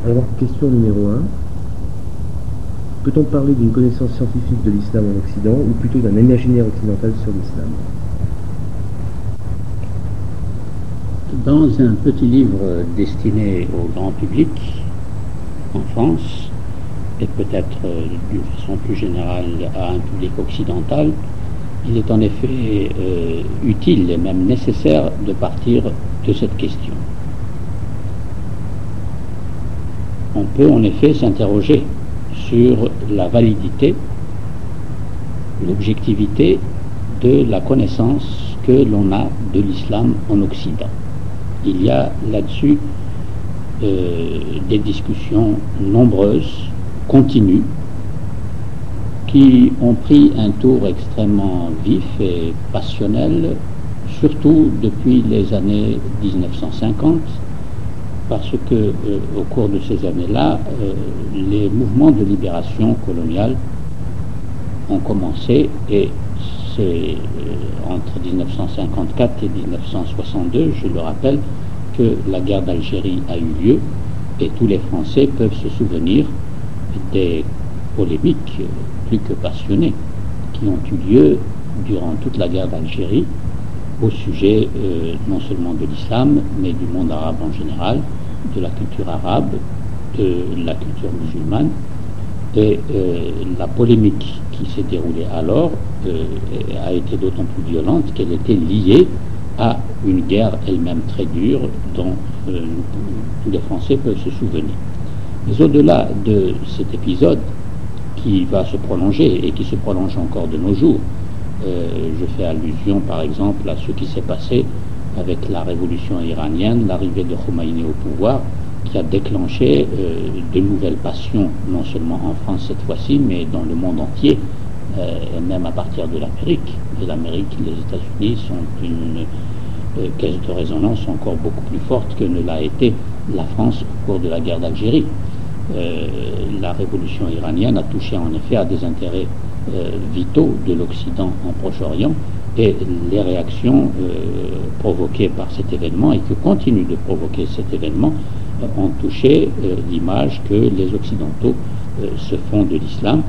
Alors, question numéro un. Peut-on parler d'une connaissance scientifique de l'islam en Occident ou plutôt d'un imaginaire occidental sur l'islam? Dans un petit livre destiné au grand public en France, et peut-être d'une façon plus générale à un public occidental, il est en effet utile et même nécessaire de partir de cette question. On peut en effet s'interroger sur la validité, l'objectivité de la connaissance que l'on a de l'islam en Occident. Il y a là-dessus des discussions nombreuses, continues, qui ont pris un tour extrêmement vif et passionnel, surtout depuis les années 1950, parce que au cours de ces années-là, les mouvements de libération coloniale ont commencé, et c'est entre 1954 et 1962, je le rappelle, que la guerre d'Algérie a eu lieu, et tous les Français peuvent se souvenir des polémiques plus que passionnées qui ont eu lieu durant toute la guerre d'Algérie au sujet non seulement de l'islam, mais du monde arabe en général, de la culture arabe, de la culture musulmane. Et la polémique qui s'est déroulée alors a été d'autant plus violente qu'elle était liée à une guerre elle-même très dure dont tous les Français peuvent se souvenir. Mais au-delà de cet épisode qui va se prolonger et qui se prolonge encore de nos jours, je fais allusion par exemple à ce qui s'est passé avec la révolution iranienne, l'arrivée de Khomeini au pouvoir, qui a déclenché de nouvelles passions, non seulement en France cette fois-ci, mais dans le monde entier, et même à partir de l'Amérique. Et l'Amérique, les États-Unis sont une caisse de résonance encore beaucoup plus forte que ne l'a été la France au cours de la guerre d'Algérie. La révolution iranienne a touché en effet à des intérêts vitaux de l'Occident en Proche-Orient, et les réactions provoquées par cet événement et que continue de provoquer cet événement ont touché l'image que les Occidentaux se font de l'islam.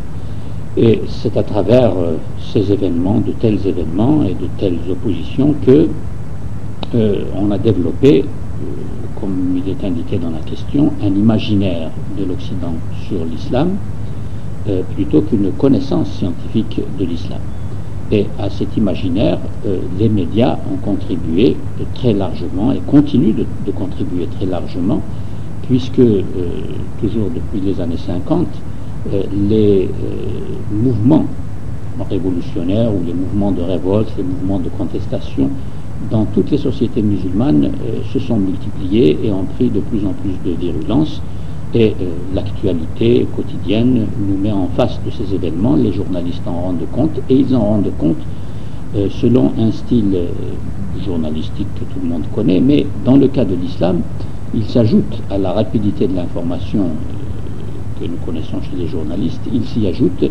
Et c'est à travers ces événements, de tels événements et de telles oppositions que on a développé, comme il est indiqué dans la question, un imaginaire de l'Occident sur l'islam plutôt qu'une connaissance scientifique de l'islam. Et à cet imaginaire, les médias ont contribué très largement et continuent de contribuer très largement, puisque toujours depuis les années 50, les mouvements révolutionnaires ou les mouvements de révolte, les mouvements de contestation dans toutes les sociétés musulmanes se sont multipliés et ont pris de plus en plus de virulence. Et l'actualité quotidienne nous met en face de ces événements, les journalistes en rendent compte, et ils en rendent compte selon un style journalistique que tout le monde connaît, mais dans le cas de l'islam, il s'ajoute à la rapidité de l'information que nous connaissons chez les journalistes, il s'y ajoute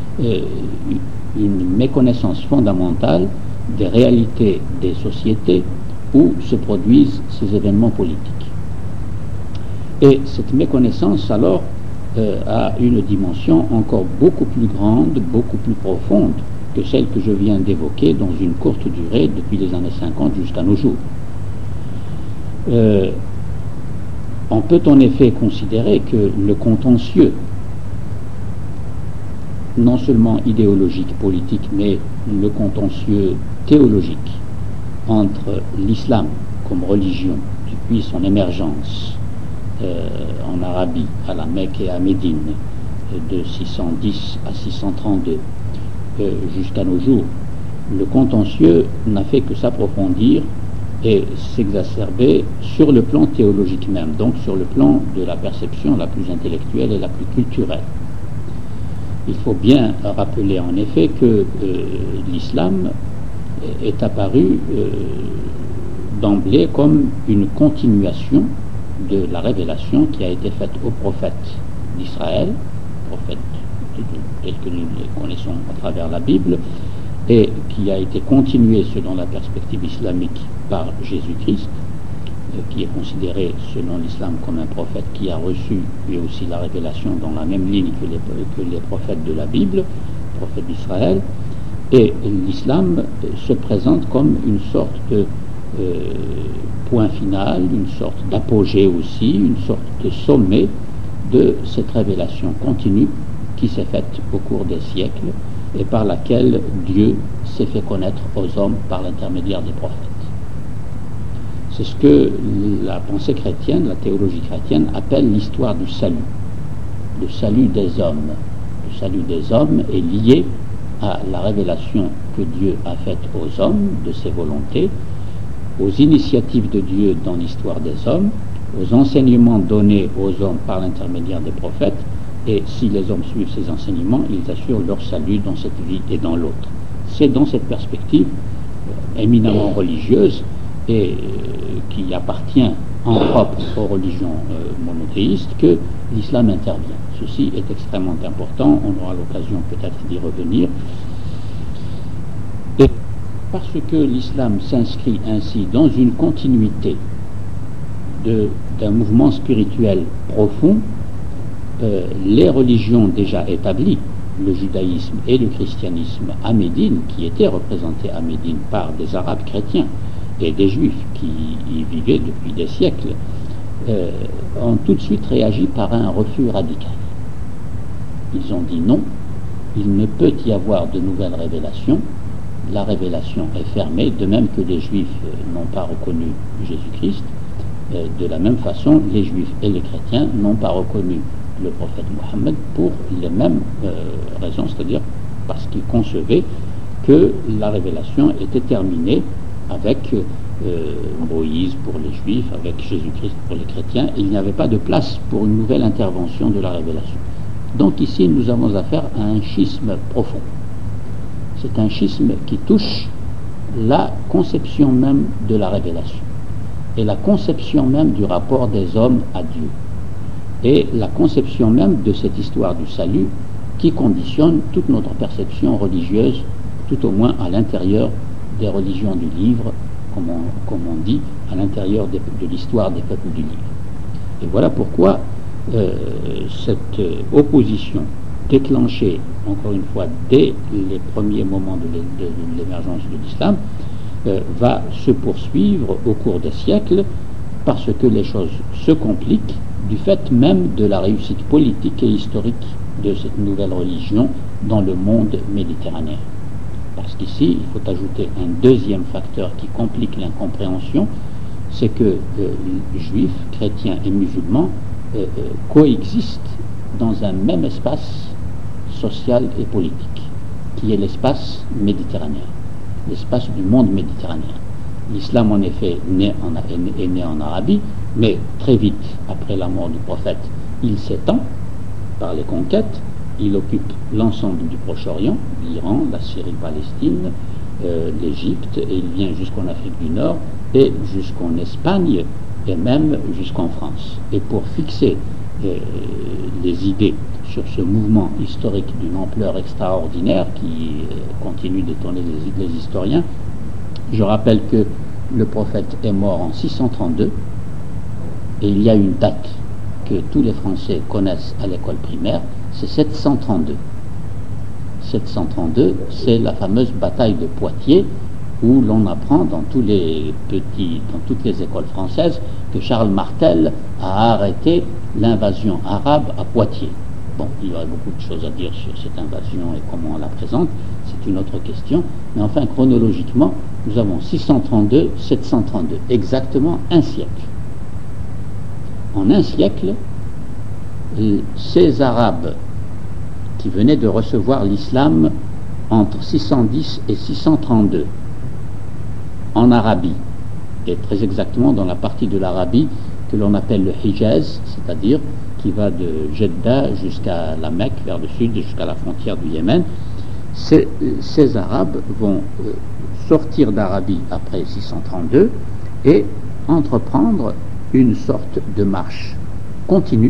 une méconnaissance fondamentale des réalités des sociétés où se produisent ces événements politiques. Et cette méconnaissance, alors, a une dimension encore beaucoup plus grande, beaucoup plus profonde que celle que je viens d'évoquer dans une courte durée depuis les années 50 jusqu'à nos jours. On peut en effet considérer que le contentieux, non seulement idéologique, politique, mais le contentieux théologique entre l'islam comme religion depuis son émergence en Arabie, à la Mecque et à Médine, de 610 à 632 jusqu'à nos jours, le contentieux n'a fait que s'approfondir et s'exacerber sur le plan théologique même, donc sur le plan de la perception la plus intellectuelle et la plus culturelle. Il faut bien rappeler en effet que l'islam est apparu d'emblée comme une continuation de la révélation qui a été faite aux prophètes d'Israël, prophètes tels que nous les connaissons à travers la Bible, et qui a été continuée selon la perspective islamique par Jésus-Christ, qui est considéré selon l'islam comme un prophète qui a reçu lui aussi la révélation dans la même ligne que les prophètes de la Bible, prophètes d'Israël, et l'islam se présente comme une sorte de point final, une sorte d'apogée aussi, une sorte de sommet de cette révélation continue qui s'est faite au cours des siècles et par laquelle Dieu s'est fait connaître aux hommes par l'intermédiaire des prophètes. C'est ce que la pensée chrétienne, la théologie chrétienne appelle l'histoire du salut, le salut des hommes. Le salut des hommes est lié à la révélation que Dieu a faite aux hommes de ses volontés, aux initiatives de Dieu dans l'histoire des hommes, aux enseignements donnés aux hommes par l'intermédiaire des prophètes, et si les hommes suivent ces enseignements, ils assurent leur salut dans cette vie et dans l'autre. C'est dans cette perspective éminemment religieuse et qui appartient en propre aux religions monothéistes que l'islam intervient. Ceci est extrêmement important, on aura l'occasion peut-être d'y revenir. Et parce que l'islam s'inscrit ainsi dans une continuité d'un mouvement spirituel profond, les religions déjà établies, le judaïsme et le christianisme à Médine, qui étaient représentés à Médine par des arabes chrétiens et des juifs qui y vivaient depuis des siècles, ont tout de suite réagi par un refus radical. Ils ont dit non, il ne peut y avoir de nouvelles révélations, la révélation est fermée, de même que les juifs n'ont pas reconnu Jésus-Christ, de la même façon les juifs et les chrétiens n'ont pas reconnu le prophète Mohammed pour les mêmes raisons, c'est-à-dire parce qu'ils concevaient que la révélation était terminée avec Moïse pour les juifs, avec Jésus-Christ pour les chrétiens, et il n'y avait pas de place pour une nouvelle intervention de la révélation. Donc ici, nous avons affaire à un schisme profond. C'est un schisme qui touche la conception même de la révélation, et la conception même du rapport des hommes à Dieu, et la conception même de cette histoire du salut qui conditionne toute notre perception religieuse, tout au moins à l'intérieur des religions du livre, comme on dit, à l'intérieur de l'histoire des peuples du livre. Et voilà pourquoi cette opposition déclenchée, encore une fois, dès les premiers moments de l'émergence de l'islam, va se poursuivre au cours des siècles, parce que les choses se compliquent du fait même de la réussite politique et historique de cette nouvelle religion dans le monde méditerranéen. Parce qu'ici, il faut ajouter un deuxième facteur qui complique l'incompréhension, c'est que juifs, chrétiens et musulmans coexistent dans un même espace social et politique, qui est l'espace méditerranéen, l'espace du monde méditerranéen. L'islam, en effet, est né en Arabie, mais très vite, après la mort du prophète, il s'étend par les conquêtes, il occupe l'ensemble du Proche-Orient, l'Iran, la Syrie, Palestine, l'Égypte, et il vient jusqu'en Afrique du Nord, et jusqu'en Espagne, et même jusqu'en France. Et pour fixer les idées sur ce mouvement historique d'une ampleur extraordinaire qui continue d'étonner les historiens, je rappelle que le prophète est mort en 632 et il y a une date que tous les Français connaissent à l'école primaire, c'est 732. 732, c'est la fameuse bataille de Poitiers où l'on apprend dans toutes les écoles françaises que Charles Martel a arrêté l'invasion arabe à Poitiers. Bon, il y aurait beaucoup de choses à dire sur cette invasion et comment on la présente, c'est une autre question, mais enfin chronologiquement, nous avons 632, 732, exactement un siècle. En un siècle, ces Arabes qui venaient de recevoir l'islam entre 610 et 632 en Arabie, et très exactement dans la partie de l'Arabie que l'on appelle le Hijaz, c'est-à-dire qui va de Jeddah jusqu'à la Mecque, vers le sud, jusqu'à la frontière du Yémen. Ces Arabes vont sortir d'Arabie après 632 et entreprendre une sorte de marche continue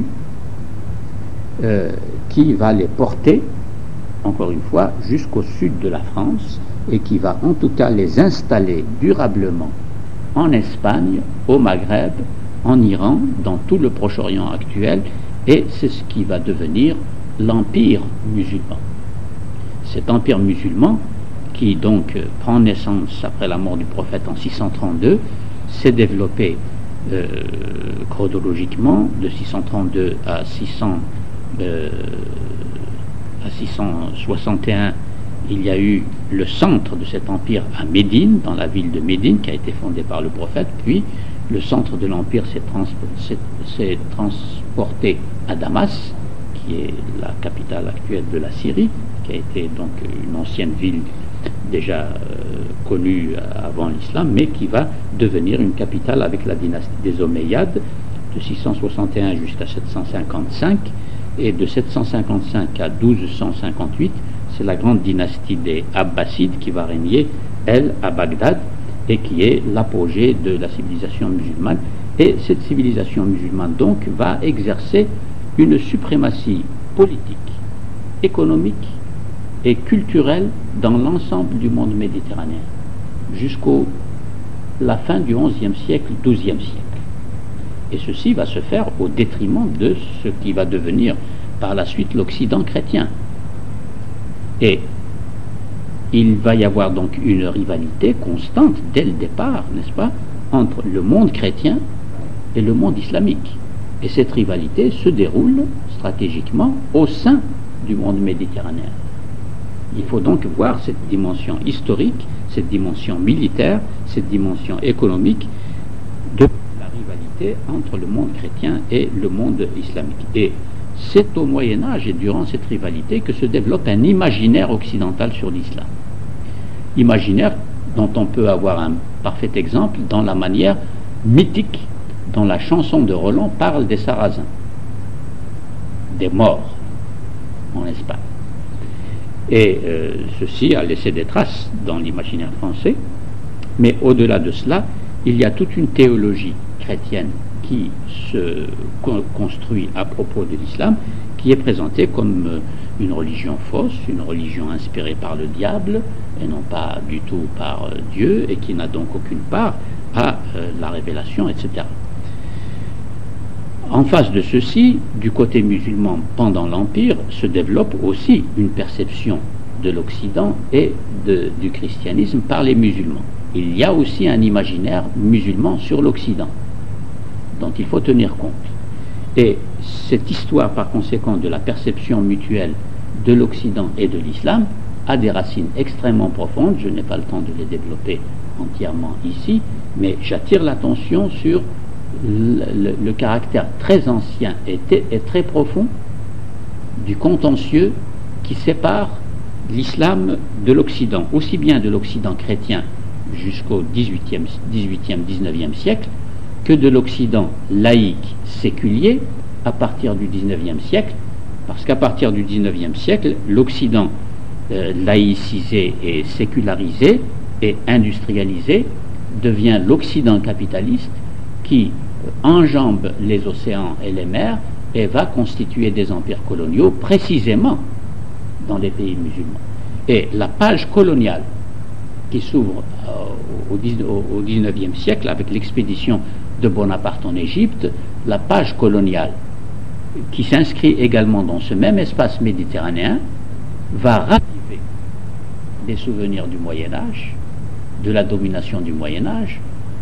qui va les porter, encore une fois, jusqu'au sud de la France et qui va en tout cas les installer durablement en Espagne, au Maghreb, en Iran, dans tout le Proche-Orient actuel, et c'est ce qui va devenir l'empire musulman. Cet empire musulman, qui donc prend naissance après la mort du prophète en 632, s'est développé chronologiquement de 632 à 661. Il y a eu le centre de cet empire à Médine, dans la ville de Médine, qui a été fondée par le prophète, puis le centre de l'empire s'est transporté à Damas, qui est la capitale actuelle de la Syrie, qui a été donc une ancienne ville déjà connue avant l'islam, mais qui va devenir une capitale avec la dynastie des Omeyyades, de 661 jusqu'à 755, et de 755 à 1258, c'est la grande dynastie des Abbasides qui va régner, elle, à Bagdad, et qui est l'apogée de la civilisation musulmane. Et cette civilisation musulmane, donc, va exercer une suprématie politique, économique et culturelle dans l'ensemble du monde méditerranéen, jusqu'à la fin du XIe siècle, XIIe siècle. Et ceci va se faire au détriment de ce qui va devenir par la suite l'Occident chrétien. Et il va y avoir donc une rivalité constante dès le départ, n'est-ce pas, entre le monde chrétien et le monde islamique. Et cette rivalité se déroule stratégiquement au sein du monde méditerranéen. Il faut donc voir cette dimension historique, cette dimension militaire, cette dimension économique de la rivalité entre le monde chrétien et le monde islamique. Et c'est au Moyen-Âge et durant cette rivalité que se développe un imaginaire occidental sur l'islam. Imaginaire dont on peut avoir un parfait exemple dans la manière mythique dont la chanson de Roland parle des Sarrasins, des morts en Espagne. Et ceci a laissé des traces dans l'imaginaire français, mais au-delà de cela, il y a toute une théologie chrétienne qui se construit à propos de l'islam, qui est présentée comme une religion fausse, une religion inspirée par le diable, et non pas du tout par Dieu, et qui n'a donc aucune part à la révélation, etc. En face de ceci, du côté musulman pendant l'Empire, se développe aussi une perception de l'Occident et du christianisme par les musulmans. Il y a aussi un imaginaire musulman sur l'Occident, dont il faut tenir compte. Et cette histoire, par conséquent, de la perception mutuelle de l'Occident et de l'islam a des racines extrêmement profondes. Je n'ai pas le temps de les développer entièrement ici, mais j'attire l'attention sur le caractère très ancien et très profond du contentieux qui sépare l'islam de l'Occident, aussi bien de l'Occident chrétien jusqu'au 18e, 19e siècle, que de l'Occident laïque séculier à partir du 19e siècle, parce qu'à partir du 19e siècle, l'Occident laïcisé et sécularisé et industrialisé devient l'Occident capitaliste qui enjambe les océans et les mers et va constituer des empires coloniaux précisément dans les pays musulmans. Et la page coloniale qui s'ouvre au 19e siècle avec l'expédition de Bonaparte en Égypte, la page coloniale qui s'inscrit également dans ce même espace méditerranéen va raviver des souvenirs du Moyen-Âge, de la domination du Moyen-Âge,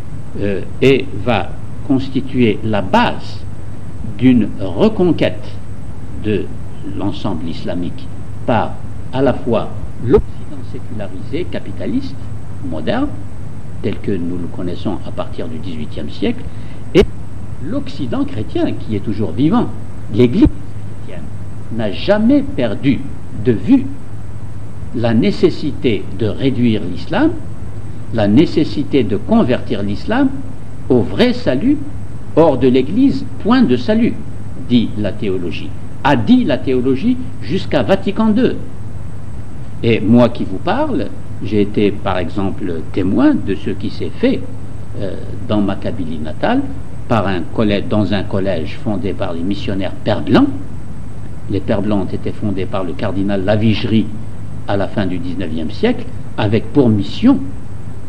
et va constituer la base d'une reconquête de l'ensemble islamique par à la fois l'Occident sécularisé, capitaliste, moderne, tel que nous le connaissons à partir du XVIIIe siècle, et l'Occident chrétien qui est toujours vivant. L'Église chrétienne n'a jamais perdu de vue la nécessité de réduire l'islam, la nécessité de convertir l'islam au vrai salut. Hors de l'Église, point de salut, dit la théologie. A dit la théologie jusqu'à Vatican II. Et moi qui vous parle, j'ai été par exemple témoin de ce qui s'est fait dans ma Kabylie natale dans un collège fondé par les missionnaires Pères Blancs. Les Pères Blancs ont été fondés par le cardinal Lavigerie à la fin du XIXe siècle, avec pour mission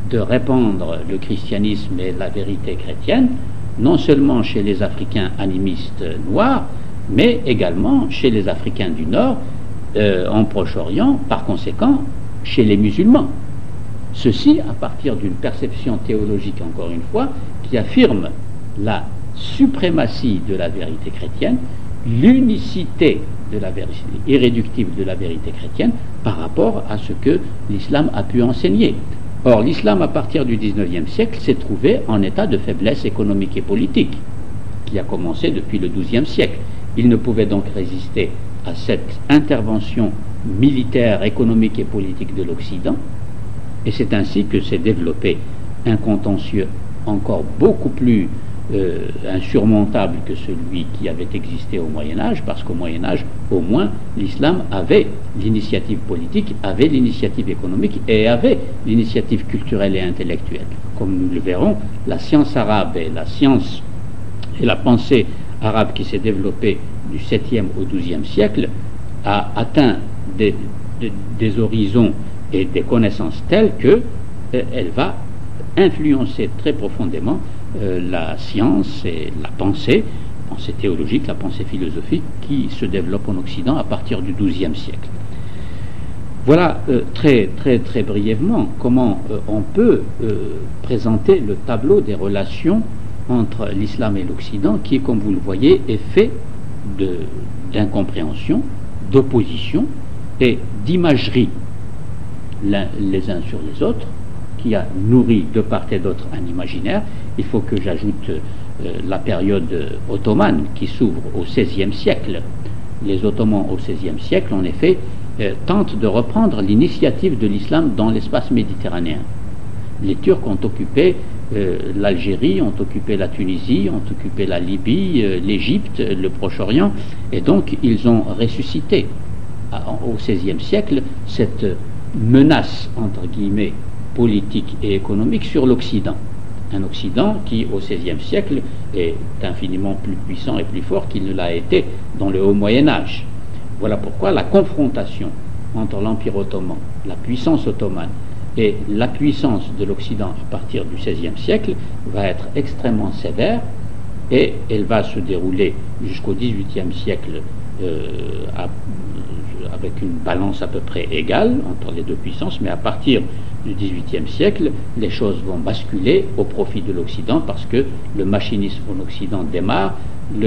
de répandre le christianisme et la vérité chrétienne, non seulement chez les Africains animistes noirs, mais également chez les Africains du Nord, en Proche-Orient, par conséquent, chez les musulmans. Ceci à partir d'une perception théologique, encore une fois, qui affirme la suprématie de la vérité chrétienne, l'unicité de la vérité, irréductible de la vérité chrétienne par rapport à ce que l'islam a pu enseigner. Or, l'islam, à partir du XIXe siècle, s'est trouvé en état de faiblesse économique et politique, qui a commencé depuis le XIIe siècle. Il ne pouvait donc résister à cette intervention militaire, économique et politique de l'Occident, et c'est ainsi que s'est développé un contentieux encore beaucoup plus insurmontable que celui qui avait existé au Moyen-Âge, parce qu'au Moyen-Âge, au moins, l'islam avait l'initiative politique, avait l'initiative économique et avait l'initiative culturelle et intellectuelle. Comme nous le verrons, la science arabe et la science et la pensée arabe qui s'est développée du 7e au 12e siècle a atteint des horizons et des connaissances telles qu'elle va influencer très profondément la science et la pensée théologique, la pensée philosophique qui se développe en Occident à partir du XIIe siècle. Voilà très brièvement comment on peut présenter le tableau des relations entre l'islam et l'Occident qui, comme vous le voyez, est fait d'incompréhension, d'opposition et d'imagerie les uns sur les autres, qui a nourri de part et d'autre un imaginaire. Il faut que j'ajoute la période ottomane qui s'ouvre au XVIe siècle. Les Ottomans au XVIe siècle, en effet, tentent de reprendre l'initiative de l'islam dans l'espace méditerranéen. Les Turcs ont occupé l'Algérie, ont occupé la Tunisie, ont occupé la Libye, l'Égypte, le Proche-Orient, et donc ils ont ressuscité au XVIe siècle cette menace, entre guillemets, politique et économique sur l'Occident. Un Occident qui, au XVIe siècle, est infiniment plus puissant et plus fort qu'il ne l'a été dans le Haut Moyen-Âge. Voilà pourquoi la confrontation entre l'Empire ottoman, la puissance ottomane, et la puissance de l'Occident à partir du XVIe siècle va être extrêmement sévère et elle va se dérouler jusqu'au XVIIIe siècle avec une balance à peu près égale entre les deux puissances, mais à partir du XVIIIe siècle, les choses vont basculer au profit de l'Occident parce que le machinisme en Occident démarre,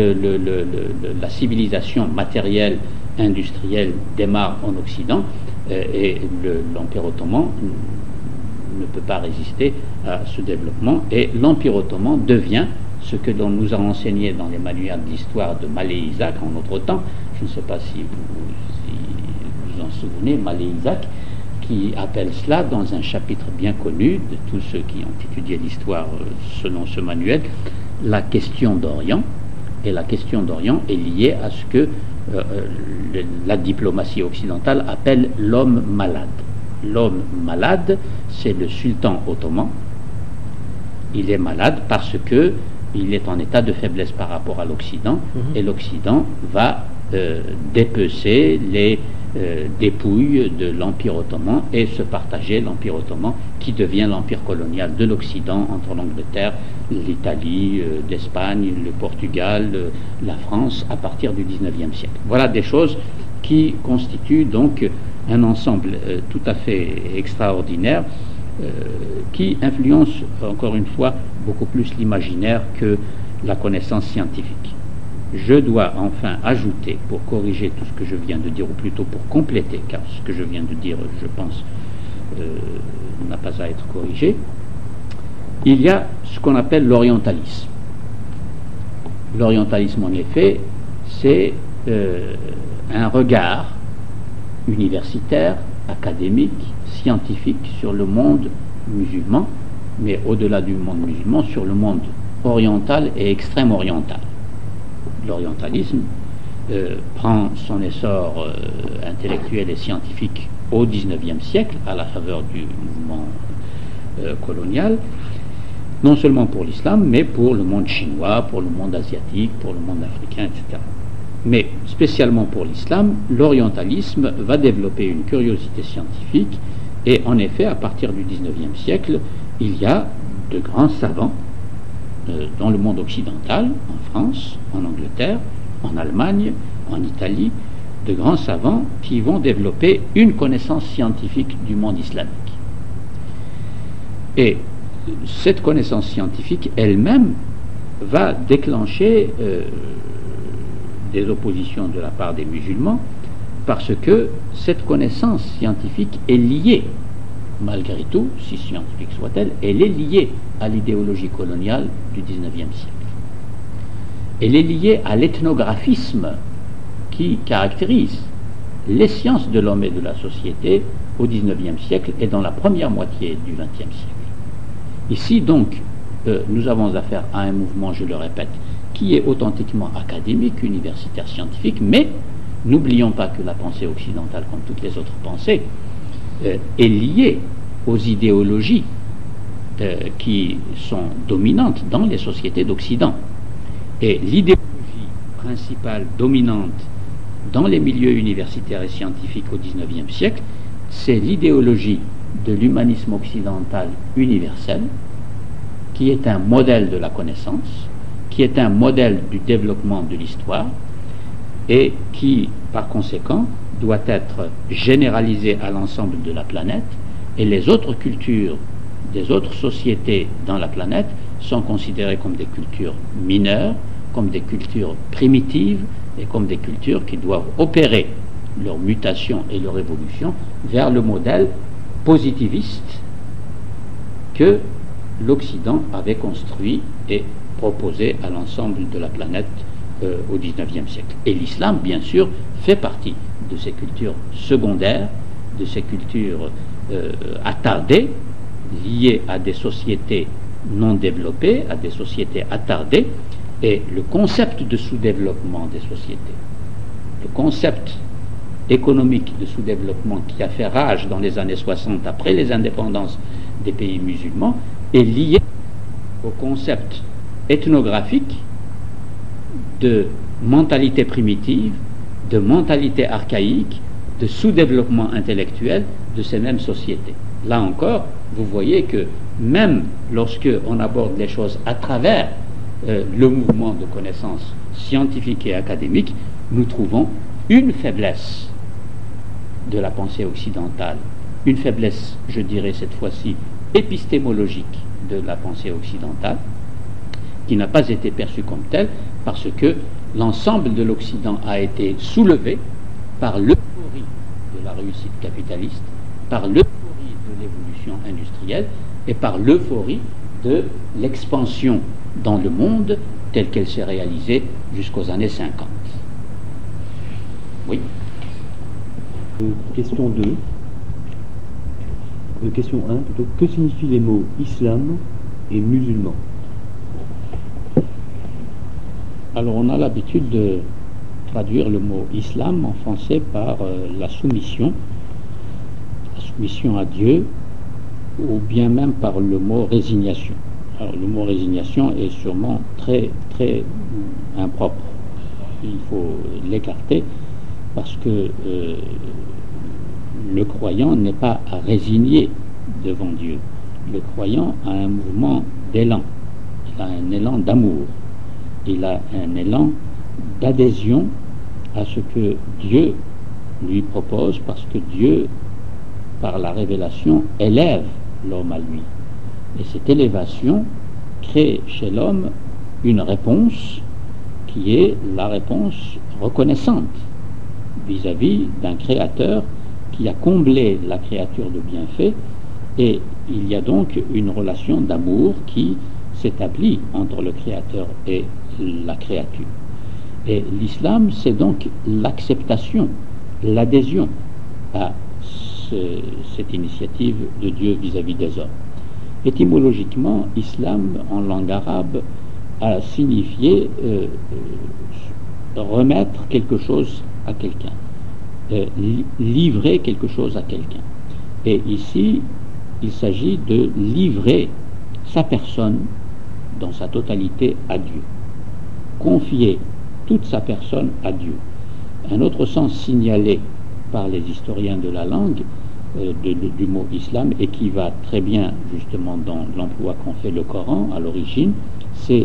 la civilisation matérielle, industrielle démarre en Occident et l'Empire ottoman ne peut pas résister à ce développement et l'Empire ottoman devient ce que l'on nous a enseigné dans les manuels d'histoire de Malé Isaac en notre temps. Je ne sais pas si vous en souvenez, Malé Isaac, qui appelle cela dans un chapitre bien connu de tous ceux qui ont étudié l'histoire selon ce manuel, la question d'Orient. Et la question d'Orient est liée à ce que la diplomatie occidentale appelle l'homme malade. L'homme malade, c'est le sultan ottoman. Il est malade parce que il est en état de faiblesse par rapport à l'Occident, et l'Occident va dépecer les dépouilles de l'Empire ottoman et se partager l'Empire ottoman qui devient l'empire colonial de l'Occident entre l'Angleterre, l'Italie, l'Espagne, le Portugal, la France à partir du XIXe siècle. Voilà des choses qui constituent donc un ensemble tout à fait extraordinaire qui influence encore une fois beaucoup plus l'imaginaire que la connaissance scientifique. Je dois enfin ajouter, pour corriger tout ce que je viens de dire, ou plutôt pour compléter, car ce que je viens de dire, je pense, n'a pas à être corrigé, il y a ce qu'on appelle l'orientalisme. L'orientalisme, en effet, c'est un regard universitaire, académique, scientifique sur le monde musulman, mais au-delà du monde musulman, sur le monde oriental et extrême oriental. L'orientalisme prend son essor intellectuel et scientifique au XIXe siècle, à la faveur du mouvement colonial, non seulement pour l'islam, mais pour le monde chinois, pour le monde asiatique, pour le monde africain, etc. Mais spécialement pour l'islam, l'orientalisme va développer une curiosité scientifique et en effet, à partir du XIXe siècle, il y a de grands savants dans le monde occidental, en France, en Angleterre, en Allemagne, en Italie, de grands savants qui vont développer une connaissance scientifique du monde islamique. Et cette connaissance scientifique elle-même va déclencher des oppositions de la part des musulmans, parce que cette connaissance scientifique est liée, malgré tout, si scientifique soit-elle, elle est liée à l'idéologie coloniale du XIXe siècle. Elle est liée à l'ethnographisme qui caractérise les sciences de l'homme et de la société au XIXe siècle et dans la première moitié du XXe siècle. Ici, donc, nous avons affaire à un mouvement, je le répète, qui est authentiquement académique, universitaire, scientifique, mais n'oublions pas que la pensée occidentale, comme toutes les autres pensées, est liée aux idéologies qui sont dominantes dans les sociétés d'Occident. Et l'idéologie principale dominante dans les milieux universitaires et scientifiques au XIXe siècle, c'est l'idéologie de l'humanisme occidental universel, qui est un modèle de la connaissance, qui est un modèle du développement de l'histoire, et qui, par conséquent, doit être généralisé à l'ensemble de la planète, et les autres cultures des autres sociétés dans la planète sont considérées comme des cultures mineures, comme des cultures primitives, et comme des cultures qui doivent opérer leur mutation et leur évolution vers le modèle positiviste que l'Occident avait construit et proposé à l'ensemble de la planète au XIXe siècle. Et l'islam, bien sûr, fait partie de ces cultures secondaires, de ces cultures attardées, liées à des sociétés non développées, à des sociétés attardées, et le concept de sous-développement des sociétés, le concept économique de sous-développement qui a fait rage dans les années 60 après les indépendances des pays musulmans est lié au concept ethnographique de mentalité primitive, de mentalité archaïque, de sous-développement intellectuel de ces mêmes sociétés. Là encore, vous voyez que même lorsque on aborde les choses à travers le mouvement de connaissance scientifique et académique, nous trouvons une faiblesse de la pensée occidentale, une faiblesse, je dirais cette fois-ci, épistémologique de la pensée occidentale, qui n'a pas été perçue comme telle, parce que l'ensemble de l'Occident a été soulevé par l'euphorie de la réussite capitaliste, par l'euphorie de l'évolution industrielle et par l'euphorie de l'expansion dans le monde telle qu'elle s'est réalisée jusqu'aux années 50. Oui. Question 2. Question 1 plutôt. Que signifient les mots islam et musulman? Alors on a l'habitude de traduire le mot islam en français par la soumission à Dieu, ou bien même par le mot résignation. Alors le mot résignation est sûrement très très impropre. Il faut l'écarter parce que le croyant n'est pas résigné devant Dieu. Le croyant a un mouvement d'élan. Il a un élan d'amour. Il a un élan d'adhésion à ce que Dieu lui propose, parce que Dieu, par la révélation, élève l'homme à lui. Et cette élévation crée chez l'homme une réponse qui est la réponse reconnaissante vis-à-vis d'un créateur qui a comblé la créature de bienfaits, et il y a donc une relation d'amour qui s'établit entre le créateur et la créature. Et l'islam, c'est donc l'acceptation, l'adhésion à cette initiative de Dieu vis-à-vis des hommes. Étymologiquement, islam en langue arabe a signifié remettre quelque chose à quelqu'un, livrer quelque chose à quelqu'un. Et ici, il s'agit de livrer sa personne dans sa totalité à Dieu, confier toute sa personne à Dieu. Un autre sens signalé par les historiens de la langue du mot islam et qui va très bien justement dans l'emploi qu'en fait le Coran à l'origine, c'est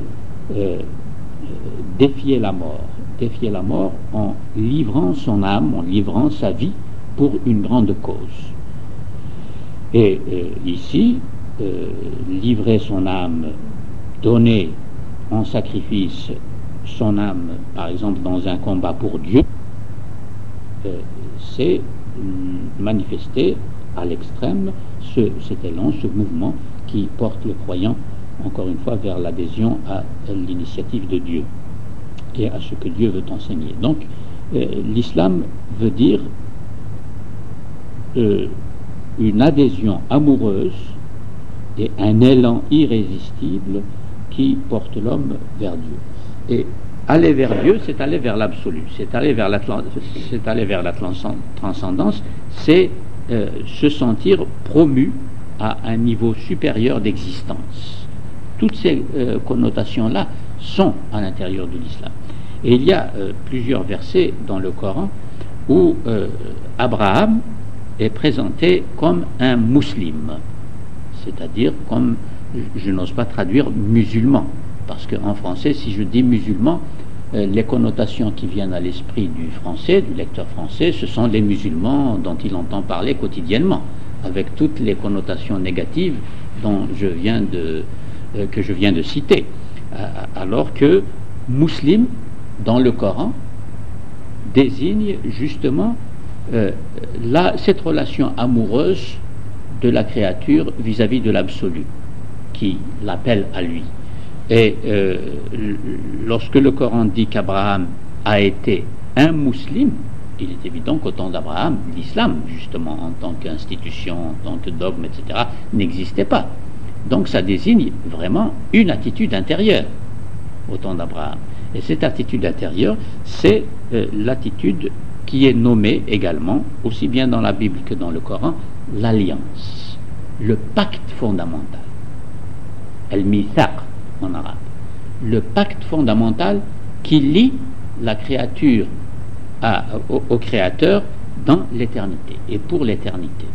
défier la mort en livrant son âme, en livrant sa vie pour une grande cause. Et ici, livrer son âme, donner en sacrifice son âme, par exemple dans un combat pour Dieu, c'est manifester à l'extrême cet élan, ce mouvement qui porte le croyant, encore une fois, vers l'adhésion à l'initiative de Dieu et à ce que Dieu veut enseigner. Donc, l'islam veut dire une adhésion amoureuse et un élan irrésistible qui porte l'homme vers Dieu. Et aller vers Dieu, c'est aller vers l'absolu, c'est aller vers la transcendance, c'est se sentir promu à un niveau supérieur d'existence. Toutes ces connotations-là sont à l'intérieur de l'islam. Et il y a plusieurs versets dans le Coran où Abraham est présenté comme un musulman, c'est-à-dire comme, je n'ose pas traduire musulman, parce qu'en français, si je dis musulman, les connotations qui viennent à l'esprit du français, du lecteur français, ce sont les musulmans dont il entend parler quotidiennement, avec toutes les connotations négatives que je viens de citer. Alors que musulman, dans le Coran, désigne justement cette relation amoureuse de la créature vis-à-vis de l'absolu, qui l'appelle à lui. Et lorsque le Coran dit qu'Abraham a été un musulman, il est évident qu'au temps d'Abraham, l'islam, justement, en tant qu'institution, en tant que dogme, etc., n'existait pas. Donc ça désigne vraiment une attitude intérieure au temps d'Abraham. Et cette attitude intérieure, c'est l'attitude qui est nommée également, aussi bien dans la Bible que dans le Coran, l'alliance, le pacte fondamental, al-mithaq en arabe, le pacte fondamental qui lie la créature au Créateur dans l'éternité et pour l'éternité.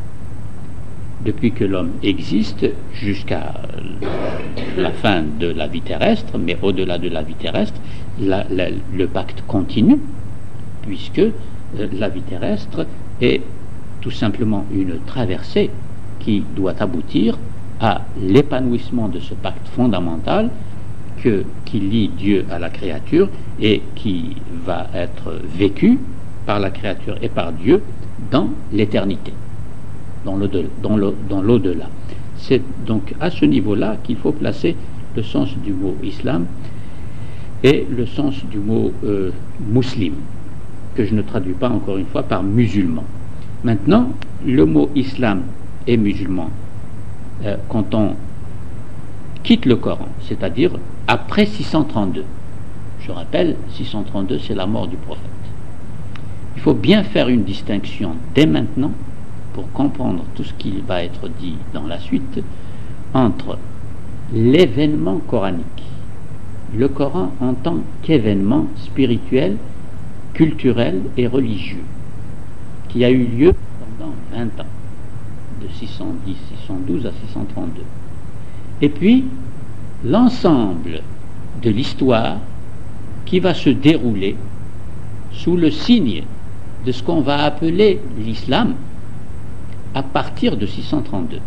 Depuis que l'homme existe jusqu'à la fin de la vie terrestre, mais au-delà de la vie terrestre, le pacte continue, puisque la vie terrestre est tout simplement une traversée qui doit aboutir à l'épanouissement de ce pacte fondamental qui lie Dieu à la créature et qui va être vécu par la créature et par Dieu dans l'éternité, dans l'au-delà. C'est donc à ce niveau-là qu'il faut placer le sens du mot islam et le sens du mot muslim, que je ne traduis pas encore une fois par musulman. Maintenant, le mot islam et musulman, quand on quitte le Coran, c'est-à-dire après 632, je rappelle, 632 c'est la mort du prophète. Il faut bien faire une distinction dès maintenant pour comprendre tout ce qui va être dit dans la suite entre l'événement coranique, le Coran en tant qu'événement spirituel, culturel et religieux qui a eu lieu pendant 20 ans, de 610, 612 à 632. Et puis, l'ensemble de l'histoire qui va se dérouler sous le signe de ce qu'on va appeler l'islam à partir de 632.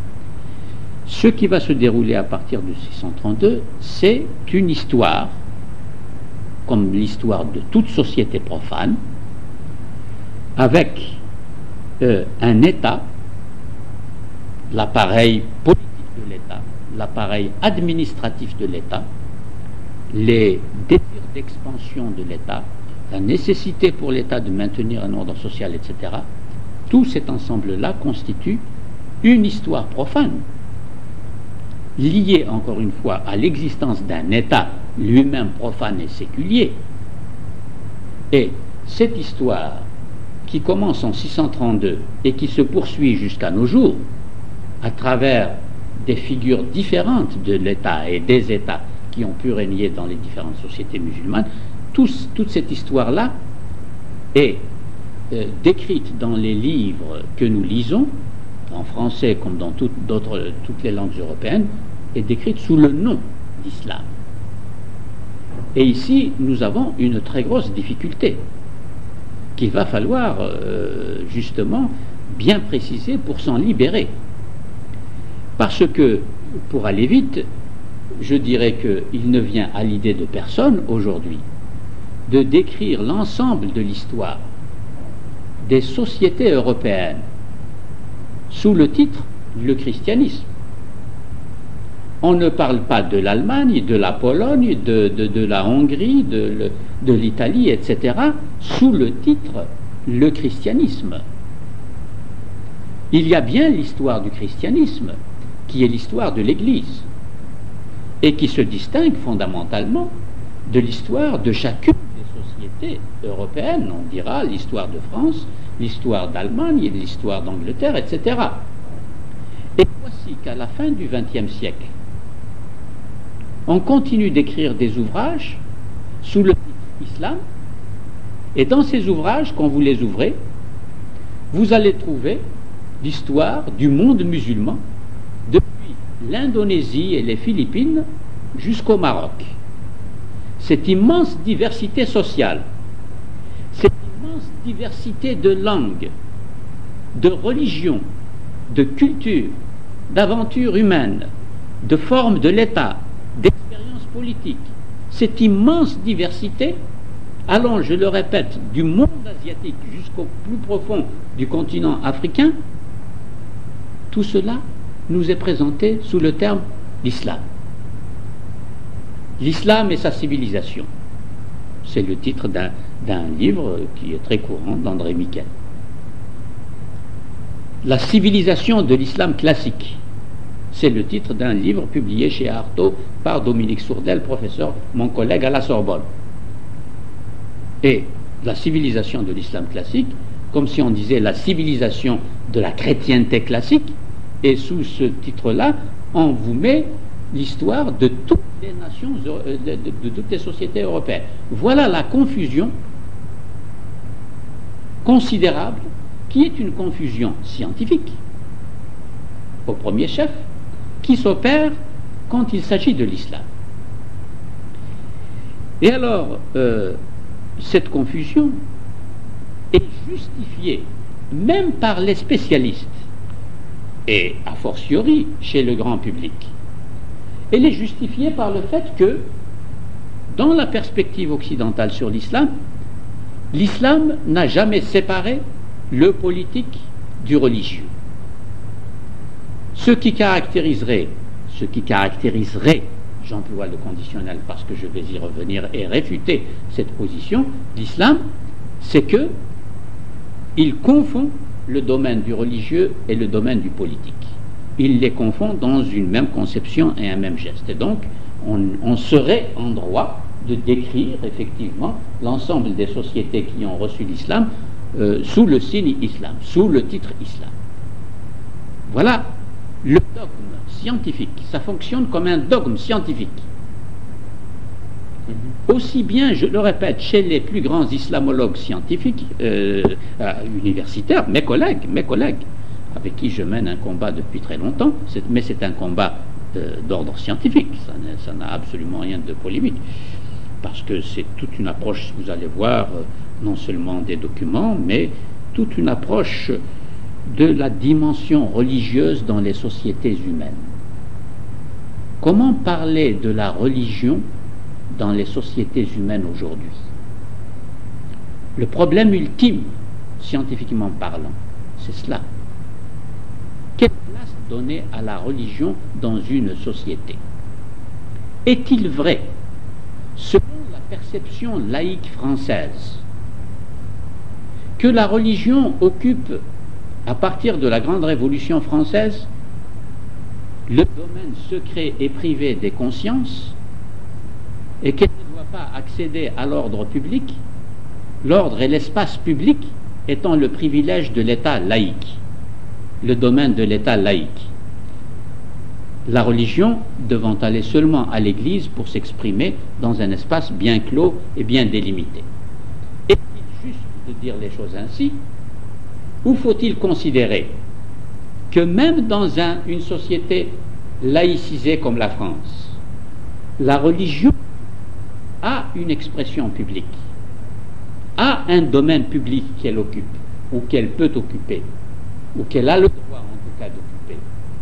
Ce qui va se dérouler à partir de 632, c'est une histoire, comme l'histoire de toute société profane, avec un État, l'appareil politique de l'État, l'appareil administratif de l'État, les désirs d'expansion de l'État, la nécessité pour l'État de maintenir un ordre social, etc. Tout cet ensemble-là constitue une histoire profane, liée encore une fois à l'existence d'un État lui-même profane et séculier. Et cette histoire qui commence en 632 et qui se poursuit jusqu'à nos jours à travers des figures différentes de l'État et des États qui ont pu régner dans les différentes sociétés musulmanes, toute cette histoire-là est décrite dans les livres que nous lisons, en français comme dans toutes les langues européennes, est décrite sous le nom d'islam. Et ici, nous avons une très grosse difficulté qu'il va falloir justement bien préciser pour s'en libérer. Parce que, pour aller vite, je dirais qu'il ne vient à l'idée de personne aujourd'hui de décrire l'ensemble de l'histoire des sociétés européennes sous le titre « Le christianisme ». On ne parle pas de l'Allemagne, de la Pologne, de la Hongrie, de l'Italie, etc., sous le titre « Le christianisme ». Il y a bien l'histoire du christianisme, qui est l'histoire de l'Église, et qui se distingue fondamentalement de l'histoire de chacune des sociétés européennes. On dira l'histoire de France, l'histoire d'Allemagne, l'histoire d'Angleterre, etc. Et voici qu'à la fin du XXe siècle, on continue d'écrire des ouvrages sous le titre Islam, et dans ces ouvrages, quand vous les ouvrez, vous allez trouver l'histoire du monde musulman depuis l'Indonésie et les Philippines jusqu'au Maroc. Cette immense diversité sociale, cette immense diversité de langues, de religions, de cultures, d'aventures humaines, de formes de l'État, d'expériences politiques, cette immense diversité, allant, je le répète, du monde asiatique jusqu'au plus profond du continent africain, tout cela nous est présenté sous le terme l'islam. L'islam et sa civilisation. C'est le titre d'un livre qui est très courant d'André Miquel. La civilisation de l'islam classique. C'est le titre d'un livre publié chez Artaud par Dominique Sourdel, professeur, mon collègue à la Sorbonne. Et la civilisation de l'islam classique, comme si on disait la civilisation de la chrétienté classique, et sous ce titre-là, on vous met l'histoire de toutes les nations, de toutes les sociétés européennes. Voilà la confusion considérable, qui est une confusion scientifique, au premier chef, qui s'opère quand il s'agit de l'islam. Et alors, cette confusion est justifiée même par les spécialistes, et a fortiori chez le grand public. Elle est justifiée par le fait que, dans la perspective occidentale sur l'islam, l'islam n'a jamais séparé le politique du religieux. Ce qui caractériserait, j'emploie le conditionnel parce que je vais y revenir et réfuter cette position, l'islam, c'est que il confond le domaine du religieux et le domaine du politique. Il les confond dans une même conception et un même geste. Et donc, on serait en droit de décrire effectivement l'ensemble des sociétés qui ont reçu l'islam sous le signe islam, sous le titre islam. Voilà le dogme scientifique. Ça fonctionne comme un dogme scientifique. Aussi bien, je le répète, chez les plus grands islamologues scientifiques, universitaires, mes collègues, avec qui je mène un combat depuis très longtemps, mais c'est un combat d'ordre scientifique, ça n'a absolument rien de polémique, parce que c'est toute une approche, vous allez voir, non seulement des documents, mais toute une approche de la dimension religieuse dans les sociétés humaines. Comment parler de la religion dans les sociétés humaines aujourd'hui? Le problème ultime, scientifiquement parlant, c'est cela. Quelle place donner à la religion dans une société? Est-il vrai, selon la perception laïque française, que la religion occupe, à partir de la Grande Révolution française, le domaine secret et privé des consciences, et qu'elle ne doit pas accéder à l'ordre public, l'ordre et l'espace public étant le privilège de l'État laïque, le domaine de l'État laïque, la religion devant aller seulement à l'Église pour s'exprimer dans un espace bien clos et bien délimité? Est-il juste de dire les choses ainsi, ou faut-il considérer que même dans une société laïcisée comme la France, la religion a une expression publique, a un domaine public qu'elle occupe, ou qu'elle peut occuper, ou qu'elle a le droit en tout cas d'occuper,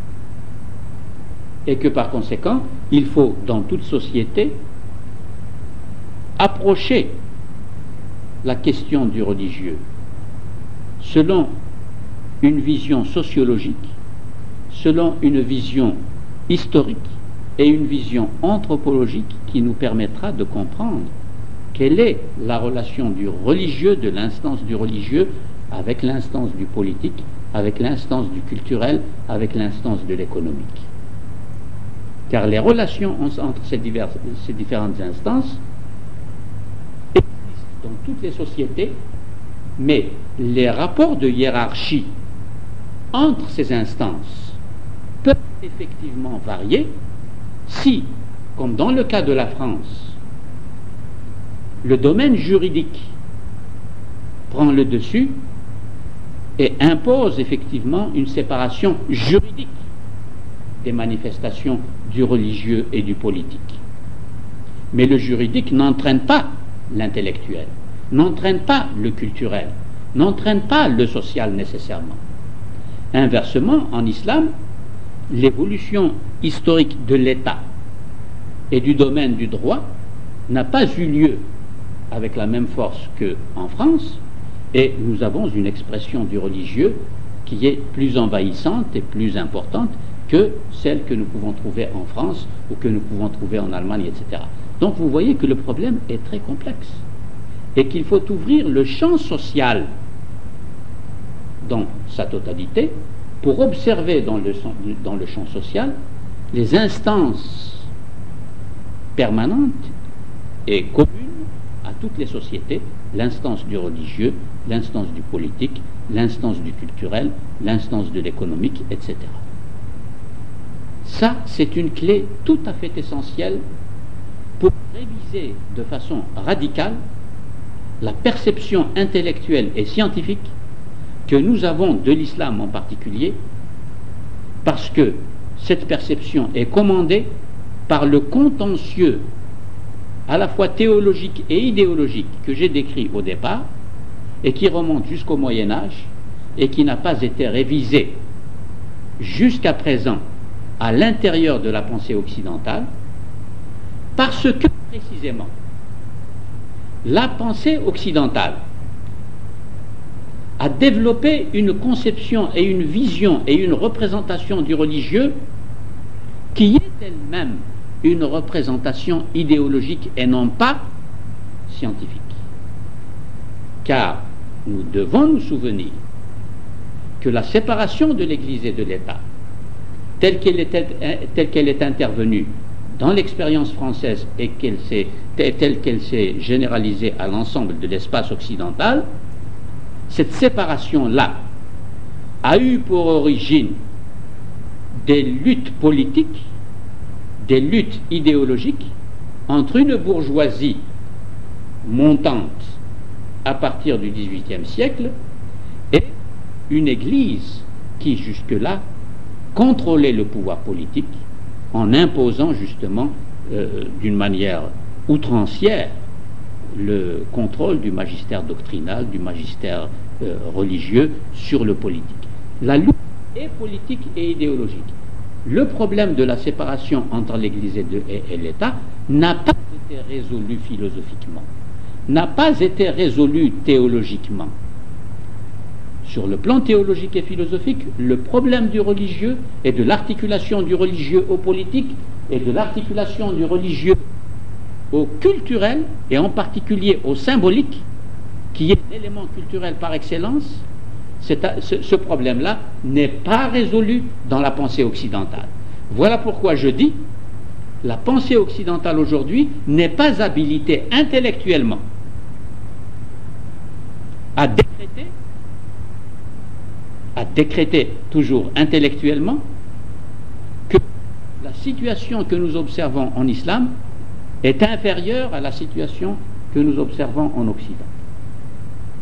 et que par conséquent, il faut dans toute société approcher la question du religieux selon une vision sociologique, selon une vision historique et une vision anthropologique qui nous permettra de comprendre quelle est la relation du religieux, de l'instance du religieux, avec l'instance du politique, avec l'instance du culturel, avec l'instance de l'économique. Car les relations entre ces différentes instances existent dans toutes les sociétés, mais les rapports de hiérarchie entre ces instances peuvent effectivement varier si, comme dans le cas de la France, le domaine juridique prend le dessus et impose effectivement une séparation juridique des manifestations du religieux et du politique. Mais le juridique n'entraîne pas l'intellectuel, n'entraîne pas le culturel, n'entraîne pas le social nécessairement. Inversement, en islam, l'évolution historique de l'État et du domaine du droit n'a pas eu lieu avec la même force qu'en France, et nous avons une expression du religieux qui est plus envahissante et plus importante que celle que nous pouvons trouver en France ou que nous pouvons trouver en Allemagne, etc. Donc vous voyez que le problème est très complexe et qu'il faut ouvrir le champ social dans sa totalité pour observer dans le champ social les instances permanentes et communes à toutes les sociétés, l'instance du religieux, l'instance du politique, l'instance du culturel, l'instance de l'économique, etc. Ça, c'est une clé tout à fait essentielle pour réviser de façon radicale la perception intellectuelle et scientifique que nous avons de l'islam en particulier, parce que cette perception est commandée par le contentieux à la fois théologique et idéologique que j'ai décrit au départ et qui remonte jusqu'au Moyen-Âge et qui n'a pas été révisé jusqu'à présent à l'intérieur de la pensée occidentale, parce que précisément la pensée occidentale a développé une conception et une vision et une représentation du religieux qui est elle-même une représentation idéologique et non pas scientifique. Car nous devons nous souvenir que la séparation de l'Église et de l'État, telle qu'elle est intervenue dans l'expérience française et telle qu'elle s'est généralisée à l'ensemble de l'espace occidental, cette séparation-là a eu pour origine des luttes politiques, des luttes idéologiques entre une bourgeoisie montante à partir du XVIIIe siècle et une Église qui jusque-là contrôlait le pouvoir politique en imposant justement d'une manière outrancière le contrôle du magistère doctrinal, du magistère religieux sur le politique. La lutte est politique et idéologique. Le problème de la séparation entre l'Église et l'État n'a pas été résolu philosophiquement, n'a pas été résolu théologiquement. Sur le plan théologique et philosophique, le problème du religieux et de l'articulation du religieux au politique et de l'articulation du religieux au culturel et en particulier au symbolique, qui est l'élément culturel par excellence, ce problème-là n'est pas résolu dans la pensée occidentale. Voilà pourquoi je dis la pensée occidentale aujourd'hui n'est pas habilitée intellectuellement à décréter toujours intellectuellement que la situation que nous observons en islam est inférieure à la situation que nous observons en Occident.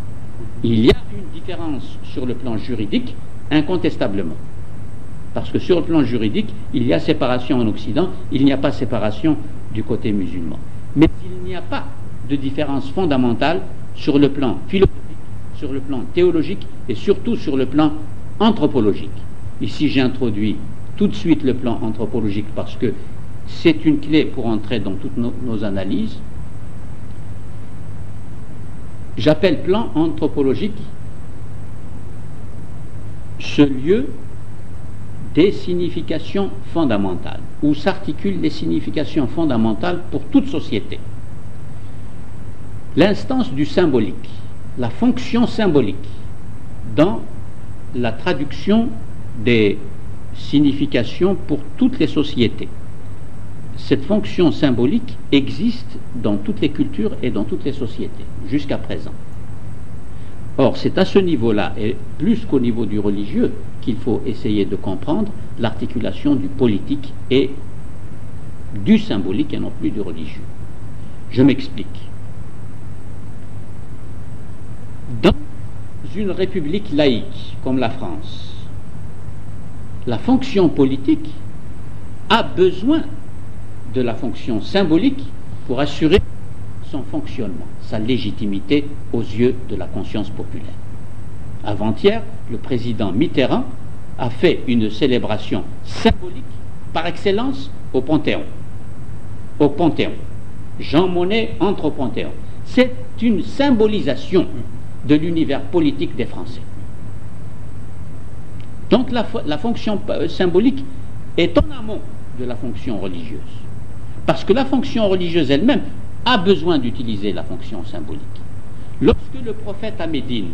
Il y a une différence sur le plan juridique, incontestablement. Parce que sur le plan juridique, il y a séparation en Occident, il n'y a pas séparation du côté musulman. Mais il n'y a pas de différence fondamentale sur le plan philosophique, sur le plan théologique et surtout sur le plan anthropologique. Ici, j'introduis tout de suite le plan anthropologique parce que c'est une clé pour entrer dans toutes nos analyses. J'appelle plan anthropologique ce lieu des significations fondamentales, où s'articulent les significations fondamentales pour toute société. L'instance du symbolique, la fonction symbolique dans la traduction des significations pour toutes les sociétés. Cette fonction symbolique existe dans toutes les cultures et dans toutes les sociétés, jusqu'à présent. Or, c'est à ce niveau-là, et plus qu'au niveau du religieux, qu'il faut essayer de comprendre l'articulation du politique et du symbolique et non plus du religieux. Je m'explique. Dans une république laïque comme la France, la fonction politique a besoin de la fonction symbolique pour assurer son fonctionnement, sa légitimité aux yeux de la conscience populaire. Avant-hier, le président Mitterrand a fait une célébration symbolique par excellence au Panthéon. Au Panthéon. Jean Monnet entre au Panthéon. C'est une symbolisation de l'univers politique des Français. Donc la fonction symbolique est en amont de la fonction religieuse. Parce que la fonction religieuse elle-même a besoin d'utiliser la fonction symbolique. Lorsque le prophète à Médine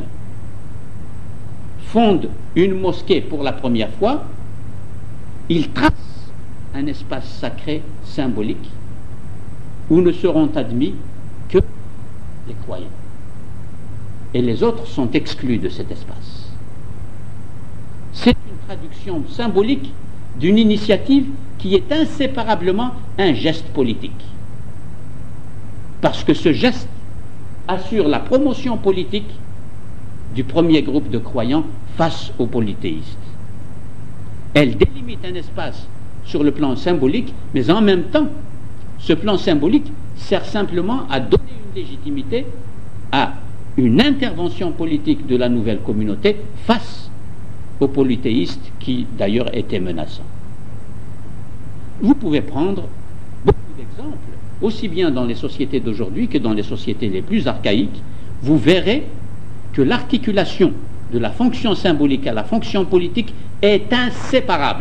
fonde une mosquée pour la première fois, il trace un espace sacré symbolique où ne seront admis que les croyants. Et les autres sont exclus de cet espace. C'est une traduction symbolique d'une initiative qui est inséparablement un geste politique. Parce que ce geste assure la promotion politique du premier groupe de croyants face aux polythéistes. Elle délimite un espace sur le plan symbolique, mais en même temps, ce plan symbolique sert simplement à donner une légitimité à une intervention politique de la nouvelle communauté face aux polythéistes qui d'ailleurs étaient menaçants. Vous pouvez prendre beaucoup d'exemples, aussi bien dans les sociétés d'aujourd'hui que dans les sociétés les plus archaïques. Vous verrez que l'articulation de la fonction symbolique à la fonction politique est inséparable.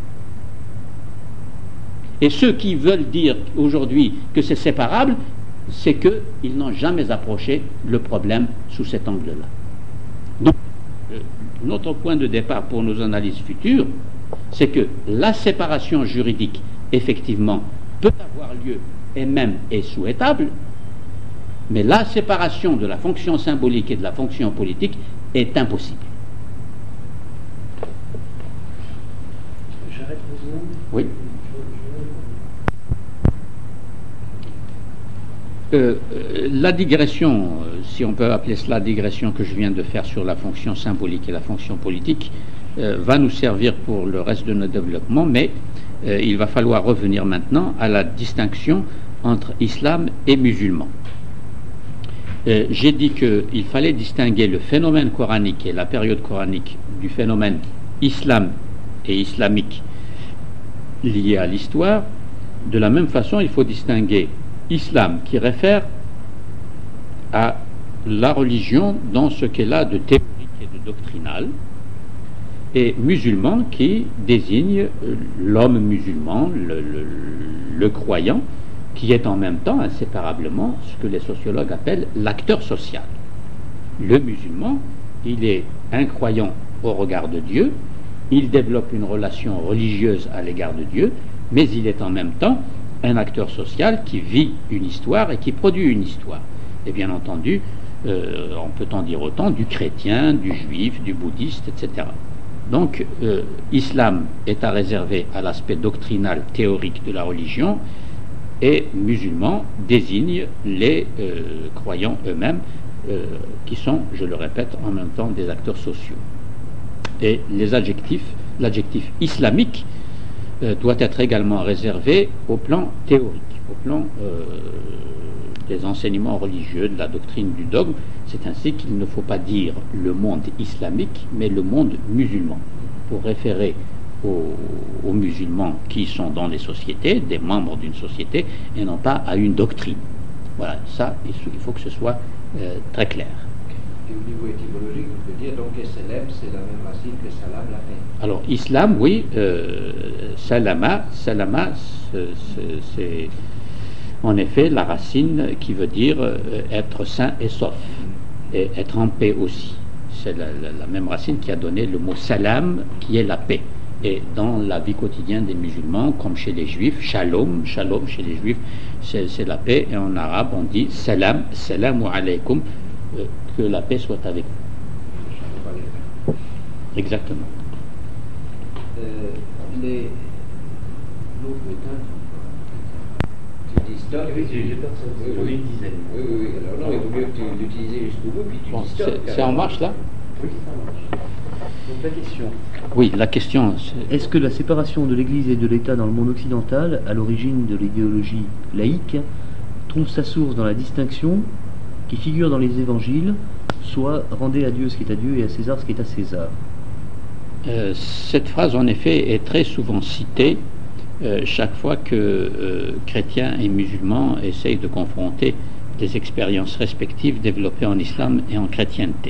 Et ceux qui veulent dire aujourd'hui que c'est séparable, c'est qu'ils n'ont jamais approché le problème sous cet angle-là. Donc, notre point de départ pour nos analyses futures, c'est que la séparation juridique, effectivement, peut avoir lieu et même est souhaitable, mais la séparation de la fonction symbolique et de la fonction politique est impossible. J'arrête une seconde. Oui. La digression, si on peut appeler cela digression que je viens de faire sur la fonction symbolique et la fonction politique, va nous servir pour le reste de notre développement, mais il va falloir revenir maintenant à la distinction entre islam et musulman. J'ai dit qu'il fallait distinguer le phénomène coranique et la période coranique du phénomène islam et islamique lié à l'histoire. De la même façon, il faut distinguer islam qui réfère à la religion dans ce qu'elle a de théorique et de doctrinal, et musulman qui désigne l'homme musulman, le croyant, qui est en même temps inséparablement ce que les sociologues appellent l'acteur social. Le musulman, il est un croyant au regard de Dieu, il développe une relation religieuse à l'égard de Dieu, mais il est en même temps un acteur social qui vit une histoire et qui produit une histoire. Et bien entendu, on peut en dire autant du chrétien, du juif, du bouddhiste, etc. Donc, islam est à réserver à l'aspect doctrinal, théorique de la religion, et musulman désigne les croyants eux-mêmes qui sont, je le répète, en même temps des acteurs sociaux. Et l'adjectif islamique doit être également réservé au plan théorique, au plan des enseignements religieux, de la doctrine du dogme. C'est ainsi qu'il ne faut pas dire le monde islamique, mais le monde musulman, pour référer aux musulmans qui sont dans les sociétés, des membres d'une société, et non pas à une doctrine. Voilà, ça, il faut que ce soit très clair. Et au niveau étymologique, on peut dire donc que Selem, c'est la même racine que Salam, la paix. Alors, islam, oui, salama, c'est en effet la racine qui veut dire être sain et sauf, et être en paix aussi. C'est la même racine qui a donné le mot salam, qui est la paix. Et dans la vie quotidienne des musulmans, comme chez les juifs, shalom chez les juifs, c'est la paix. Et en arabe, on dit salam, salamu alaykum, que la paix soit avec vous. Exactement. Les l'autre méthode, tu dis stop. Oui, j'ai personne. J'en ai une dizaine. Oui. Alors non, il vaut mieux que tu l'utilises jusqu'au bout, puis tu dis stop. C'est en marche là? Oui, ça marche. Donc la question. Oui, la question. Est-ce que la séparation de l'Église et de l'État dans le monde occidental, à l'origine de l'idéologie laïque, trouve sa source dans la distinction qui figure dans les évangiles, soit rendez à Dieu ce qui est à Dieu et à César ce qui est à César? Cette phrase, en effet, est très souvent citée chaque fois que chrétiens et musulmans essayent de confronter des expériences respectives développées en islam et en chrétienté.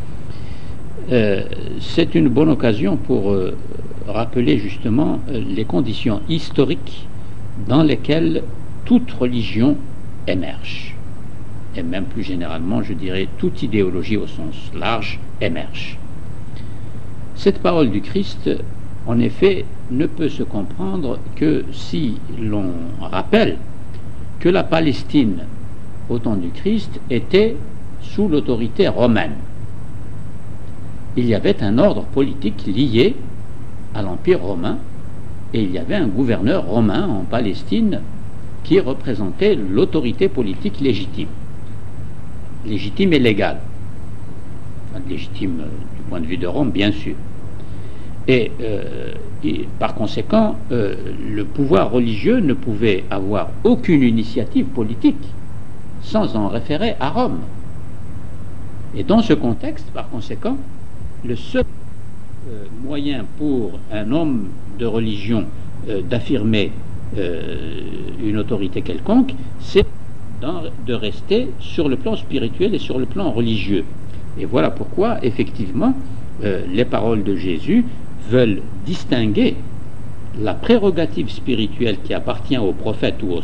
C'est une bonne occasion pour rappeler justement les conditions historiques dans lesquelles toute religion émerge. Et même plus généralement, je dirais, toute idéologie au sens large émerge. Cette parole du Christ, en effet, ne peut se comprendre que si l'on rappelle que la Palestine, au temps du Christ, était sous l'autorité romaine. Il y avait un ordre politique lié à l'Empire romain, et il y avait un gouverneur romain en Palestine qui représentait l'autorité politique légitime et légale. Enfin, légitime du point de vue de Rome, bien sûr. Et par conséquent, le pouvoir religieux ne pouvait avoir aucune initiative politique sans en référer à Rome. Et dans ce contexte, par conséquent, le seul moyen pour un homme de religion d'affirmer une autorité quelconque, c'est de rester sur le plan spirituel et sur le plan religieux. Et voilà pourquoi, effectivement, les paroles de Jésus veulent distinguer la prérogative spirituelle qui appartient au prophète ou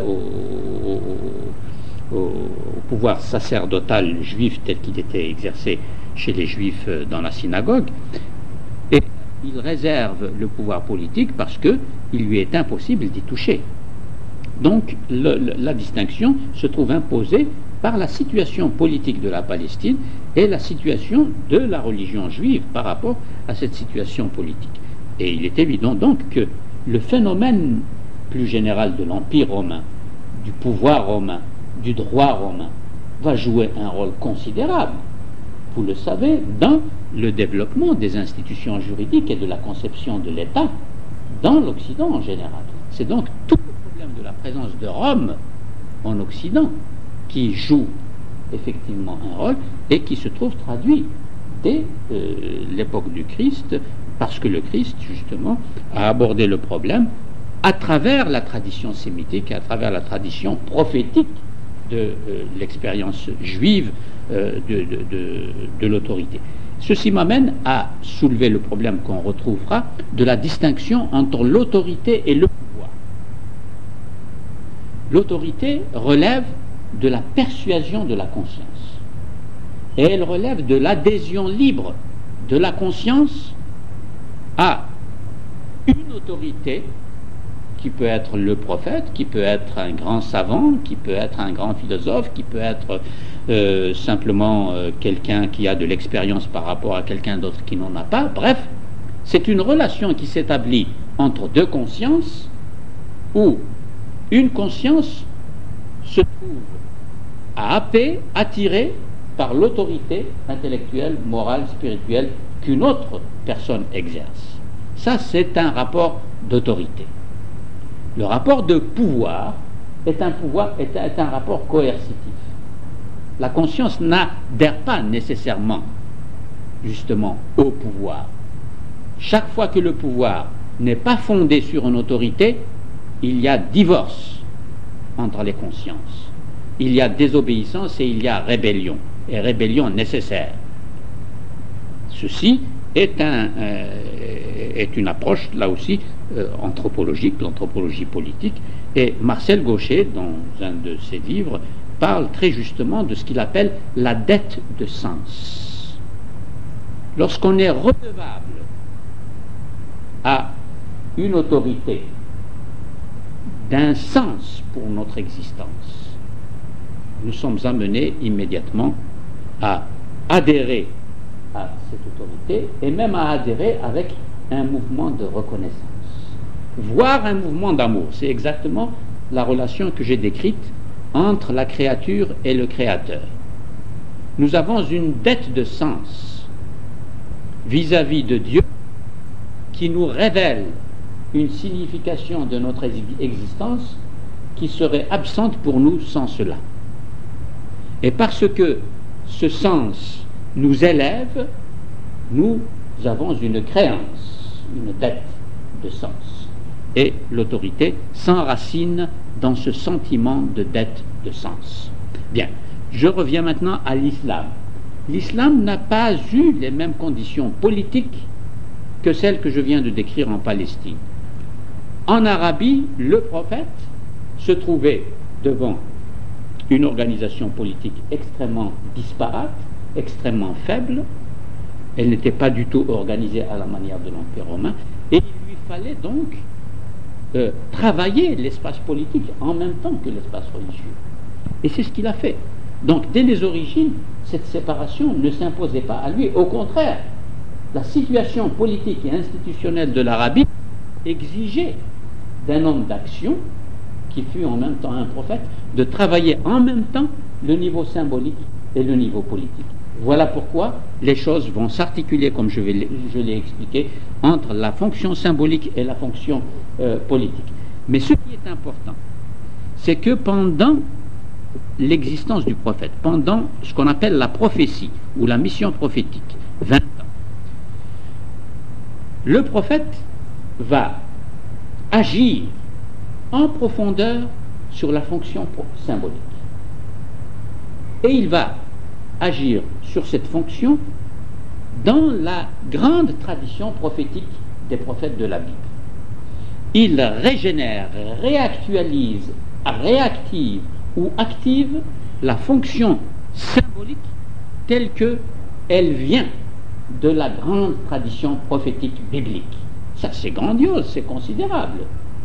au pouvoir sacerdotal juif tel qu'il était exercé chez les juifs dans la synagogue, et il réserve le pouvoir politique parce qu'il lui est impossible d'y toucher. Donc la distinction se trouve imposée par la situation politique de la Palestine et la situation de la religion juive par rapport à cette situation politique. Et il est évident donc que le phénomène plus général de l'Empire romain, du pouvoir romain, du droit romain, va jouer un rôle considérable, vous le savez, dans le développement des institutions juridiques et de la conception de l'État dans l'Occident en général. C'est donc tout le problème de la présence de Rome en Occident qui joue effectivement un rôle et qui se trouve traduit dès l'époque du Christ, parce que le Christ, justement, a abordé le problème à travers la tradition sémitique, à travers la tradition prophétique de l'expérience juive de l'autorité. Ceci m'amène à soulever le problème qu'on retrouvera de la distinction entre l'autorité et le pouvoir. L'autorité relève de la persuasion de la conscience. Et elle relève de l'adhésion libre de la conscience à une autorité qui peut être le prophète, qui peut être un grand savant, qui peut être un grand philosophe, qui peut être simplement quelqu'un qui a de l'expérience par rapport à quelqu'un d'autre qui n'en a pas. Bref, c'est une relation qui s'établit entre deux consciences où une conscience se trouve à happer, attirer par l'autorité intellectuelle, morale, spirituelle qu'une autre personne exerce. Ça, c'est un rapport d'autorité. Le rapport de pouvoir est un rapport coercitif. La conscience n'adhère pas nécessairement, justement, au pouvoir. Chaque fois que le pouvoir n'est pas fondé sur une autorité, il y a divorce entre les consciences. Il y a désobéissance et il y a rébellion, et rébellion nécessaire. Ceci est une approche, là aussi, anthropologique, l'anthropologie politique, et Marcel Gauchet, dans un de ses livres, parle très justement de ce qu'il appelle la dette de sens. Lorsqu'on est redevable à une autorité d'un sens pour notre existence, nous sommes amenés immédiatement à adhérer à cette autorité et même à adhérer avec un mouvement de reconnaissance, voire un mouvement d'amour. C'est exactement la relation que j'ai décrite entre la créature et le créateur. Nous avons une dette de sens vis-à-vis de Dieu qui nous révèle une signification de notre existence qui serait absente pour nous sans cela. Et parce que ce sens nous élève, nous avons une créance, une dette de sens. Et l'autorité s'enracine dans ce sentiment de dette de sens. Bien, je reviens maintenant à l'islam. L'islam n'a pas eu les mêmes conditions politiques que celles que je viens de décrire en Palestine. En Arabie, le prophète se trouvait devant une organisation politique extrêmement disparate, extrêmement faible. Elle n'était pas du tout organisée à la manière de l'Empire romain, et il lui fallait donc travailler l'espace politique en même temps que l'espace religieux. Et c'est ce qu'il a fait. Donc, dès les origines, cette séparation ne s'imposait pas à lui. Au contraire, la situation politique et institutionnelle de l'Arabie exigeait d'un homme d'action, qui fut en même temps un prophète, de travailler en même temps le niveau symbolique et le niveau politique. Voilà pourquoi les choses vont s'articuler, comme je l'ai expliqué, entre la fonction symbolique et la fonction politique. Mais ce qui est important, c'est que pendant l'existence du prophète, pendant ce qu'on appelle la prophétie ou la mission prophétique, 20 ans, le prophète va agir en profondeur sur la fonction symbolique. Et il va agir sur cette fonction dans la grande tradition prophétique des prophètes de la Bible. Il régénère, réactualise, réactive ou active la fonction symbolique telle qu'elle vient de la grande tradition prophétique biblique. Ça, c'est grandiose, c'est considérable.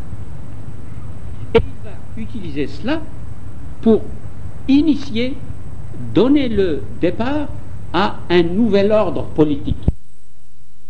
Et il va utiliser cela pour initier, donner le départ à un nouvel ordre politique.